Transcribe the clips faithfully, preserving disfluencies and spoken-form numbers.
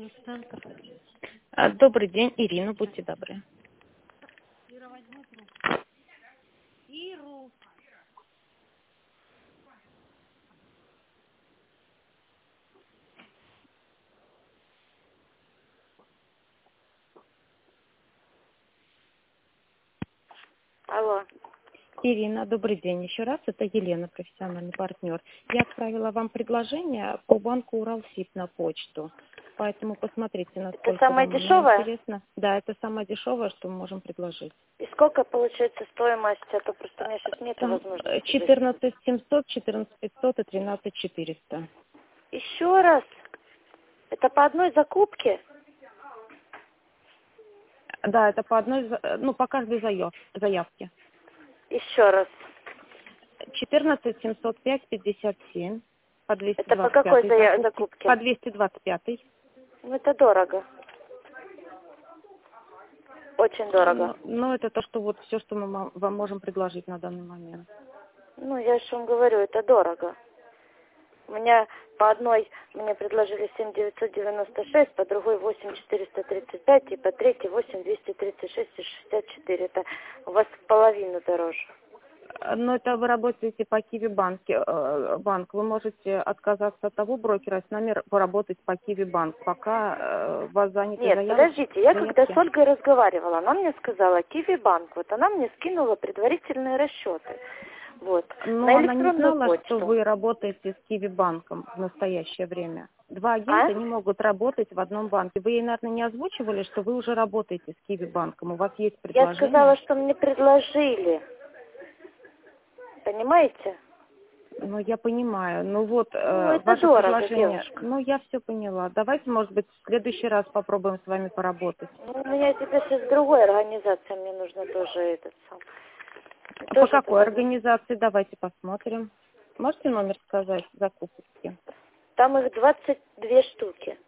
Центр. А, Добрый день, Ирина, будьте добры. Ира, возьми трубку. Иру. Алло. Ирина, добрый день еще раз. Это Елена, профессиональный партнер. Я отправила вам предложение по банку Уралсиб на почту. Поэтому посмотрите, насколько Это самое вам оно дешевое? интересно. Да, это самое дешевое, что мы можем предложить. И сколько получается стоимость? А то просто у меня сейчас нет Там возможности. четырнадцать семьсот, четырнадцать пятьсот и тринадцать четыреста. Еще раз. Это по одной закупке? Да, это по одной, за- ну, по каждой заяв- заявке. Еще раз. четырнадцать семьсот пять пятьдесят семь. По двести Это по двадцать какой пятой зая- закупке. закупке? По двести двадцать пятой. Ну, это дорого. Очень дорого. Ну, ну, это то, что вот все, что мы мо- вам можем предложить на данный момент. Ну, я же вам говорю, это дорого. У меня по одной мне предложили семь девятьсот девяносто шесть, по другой восемь четыреста тридцать пять, и по третьей восемь двести тридцать шесть и шестьдесят четыре. Это у вас в половину дороже. Но это вы работаете по Киви банке, э, банк. Вы можете отказаться от того брокера, с нами поработать по Киви банк, пока э, вас заняты Нет, заявки. подождите, я когда заявки. с Ольгой разговаривала, она мне сказала, Киви банк, вот она мне скинула предварительные расчеты. Вот. Но На она не электронную знала, почту. что вы работаете с Киви банком в настоящее время. Два А? агента не могут работать в одном банке. Вы ей, наверное, не озвучивали, что вы уже работаете с Киви банком. У вас есть Я предложение? сказала, что мне предложили. Понимаете? Ну, я понимаю. Ну вот, Ну, э, это ваше дорого, предложение. девушка. Ну, я все поняла. Давайте, может быть, в следующий раз попробуем с вами поработать. Ну, у меня теперь сейчас другой организация, мне нужно тоже этот сам. По Тоже какой это- организации? Давайте посмотрим. Можете номер сказать закупки? Там их двадцать две штуки.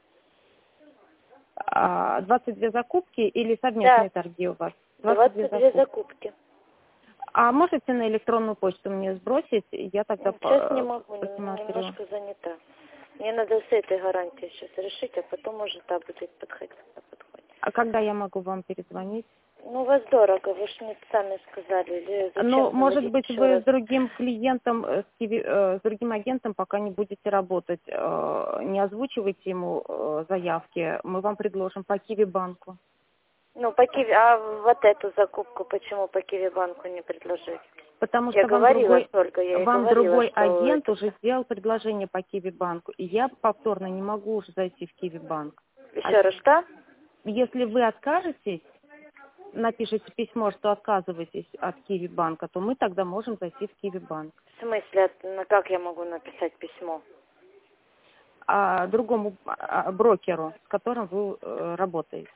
А, двадцать две закупки или совместные Да, торги у вас? двадцать две закупки. закупки. А можете на электронную почту мне сбросить? Я тогда Сейчас по- не могу, не- посмотрю. немножко занята. Мне надо с этой гарантией сейчас решить, а потом уже та будет подходить. подходить. А когда я могу вам перезвонить? Ну, у вас дорого, вы же мне сами сказали. Или зачем Ну, может заводить быть, еще вы раз? с другим клиентом, э, с, Киви- э, с другим агентом пока не будете работать. Э, Не озвучивайте ему э, заявки. Мы вам предложим по Киви банку. Ну, по Киви, а вот эту закупку почему по Киви банку не предложить? Потому Я что вам говорила другой, с Ольгой, я ей вам говорила, другой что агент это... уже сделал предложение по Киви банку. И я повторно не могу уже зайти в Киви банк. А Еще раз, что? если вы откажетесь, напишите письмо, что отказываетесь от Киви банка, то мы тогда можем зайти в Киви банк. В смысле, от- ну, как я могу написать письмо? А другому а, брокеру, с которым вы э, работаете.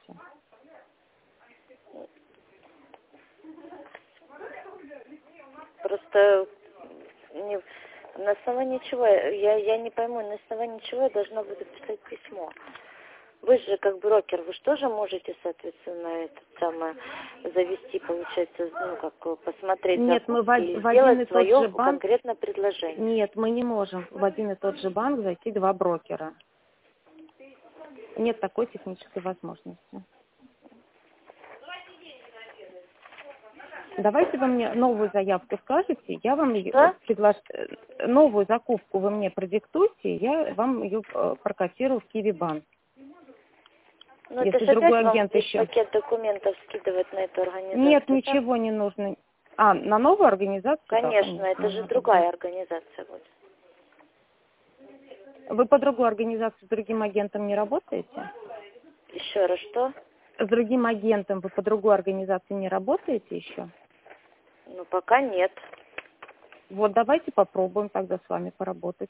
Просто не, на основании чего, я, я не пойму, на основании чего я должна буду писать письмо. Вы же как брокер, вы же тоже можете, соответственно, это самое завести, получается, ну как посмотреть Нет, мы в, закупки од- и в один и сделать тот свое же банк. конкретное предложение. Нет, мы не можем в один и тот же банк зайти два брокера. Нет такой технической возможности. Давайте вы мне новую заявку скажете, я вам ее Да? предлож... э, новую закупку вы мне продиктуйте, я вам ее э, прокатирую в Киви банк. Ну это Если же другой опять вам агент весь еще. пакет документов скидывать на эту организацию. Нет, так? ничего не нужно. А, на новую организацию? Да, Конечно, это же надо другая будет. организация будет. Вы по другой организации с другим агентом не работаете? Еще раз, что? С другим агентом вы по другой организации не работаете еще? Ну пока нет. Вот давайте попробуем тогда с вами поработать.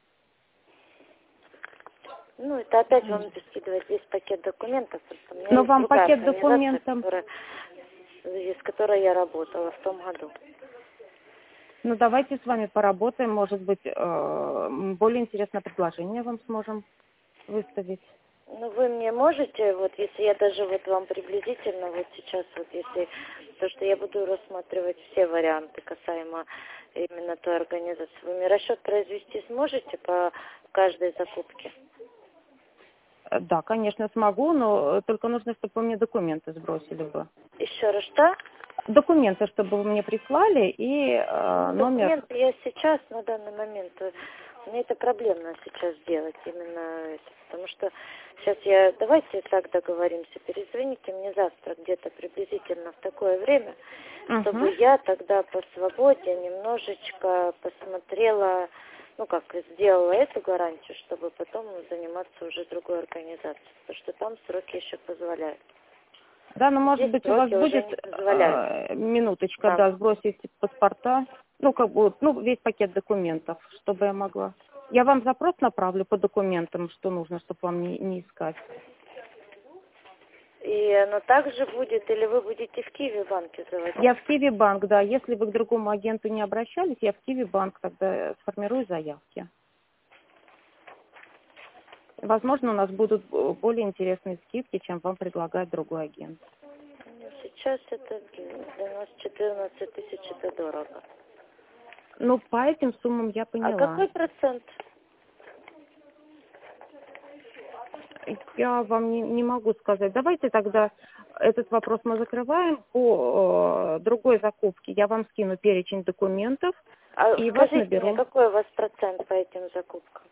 Ну, это опять вам надо скидывать весь пакет документов. Просто у меня Но есть вам другая пакет организация, документов, которая, с которой я работала в том году. ну давайте с вами поработаем, может быть, э, более интересное предложение вам сможем выставить. Ну, вы мне можете, вот если я даже вот вам приблизительно, вот сейчас вот если, то, что я буду рассматривать все варианты касаемо именно той организации, вы мне расчет произвести сможете по каждой закупке? Э, Да, конечно, смогу, но только нужно, чтобы вы мне документы сбросили бы. Еще раз, что? Документы, чтобы вы мне прислали, и э, Ну, номер... документы я сейчас, на данный момент, э, мне это проблемно сейчас сделать, именно это, потому что сейчас я, давайте так договоримся, перезвоните мне завтра где-то приблизительно в такое время, чтобы Угу. я тогда по свободе немножечко посмотрела, ну как, сделала эту гарантию, чтобы потом заниматься уже другой организацией, потому что там сроки еще позволяют. Да, ну, может Здесь быть, у вас сроки уже будет не позволяют. э, минуточка, Да. да, сбросить паспорта, ну, как бы, ну, весь пакет документов, чтобы я могла. Я вам запрос направлю по документам, что нужно, чтобы вам не, не искать. И оно также будет, или вы будете в Киеве банке заводить? Я в Киви банк, да. Если вы к другому агенту не обращались, я в Киви банк тогда сформирую заявки. Возможно, у нас будут более интересные скидки, чем вам предлагает другой агент. Ну, сейчас это для нас четырнадцать тысяч, это дорого. Ну, по этим суммам я А поняла. какой процент? Я вам не, не могу сказать. Давайте тогда этот вопрос мы закрываем. По э, другой закупке я вам скину перечень документов А и вас скажите мне, наберу. какой у вас процент по этим закупкам?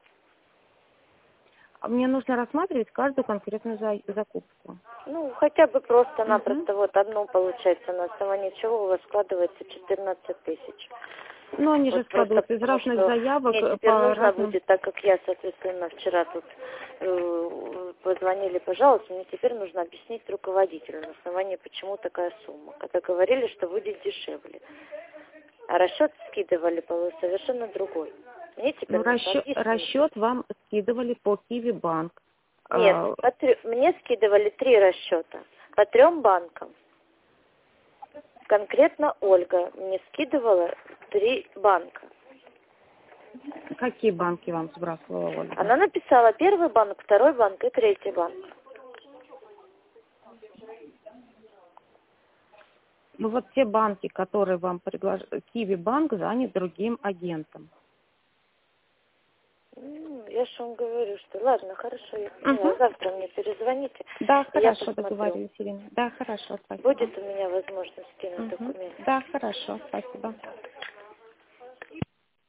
Мне нужно рассматривать каждую конкретную за- закупку. Ну, хотя бы Мгм. просто-напросто вот одну, получается, на основании чего у вас складывается четырнадцать тысяч. Но они же Вот просто складываются из потому, разных что заявок мне э, теперь по нужно разным... будет, так как я, соответственно, вчера тут э, позвонили, пожалуйста, мне теперь нужно объяснить руководителю, на основании почему такая сумма. Когда говорили, что будет дешевле. А расчет скидывали по совершенно другой. Мне теперь Ну, нужно расчет, объяснить. расчет вам скидывали по Киви банк. Нет, А, по трё- мне скидывали три расчета по трем банкам. Конкретно Ольга мне скидывала три банка. Какие банки вам сбрасывала Ольга? Она написала первый банк, второй банк и третий банк. Ну вот те банки, которые вам предложили, Киви банк занят другим агентом. Ну, я же вам говорю, что ладно, хорошо, я поняла. Угу. Завтра мне перезвоните, Да, и я хорошо, посмотрю. договорились, Ирина. Да, хорошо, спасибо. Будет у меня возможность скинуть Угу. документы. Да, хорошо, спасибо.